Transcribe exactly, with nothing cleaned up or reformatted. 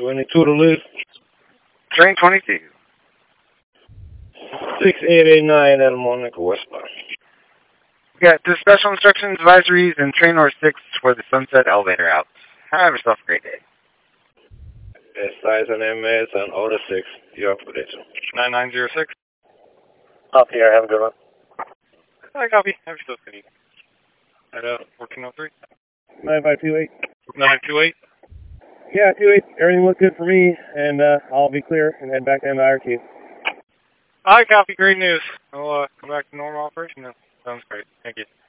twenty-two to live. Train twenty-two. six eight eight nine El Monaco westbound. Yeah, the special instructions, advisories, and train number six for the Sunset Elevator out. Have yourself a great day. S and M S and Order six. You're up with it. nine nine zero six. Copy, I have a good one. Hi, copy. Have yourself a good evening. At uh, fourteen oh three. nine five two eight. nine two eight. Yeah, two eight. Everything looks good for me, and uh, I'll be clear and head back down to I R Q. Hi, copy. Great news. I'll uh, come back to normal operation now. Sounds great. Thank you.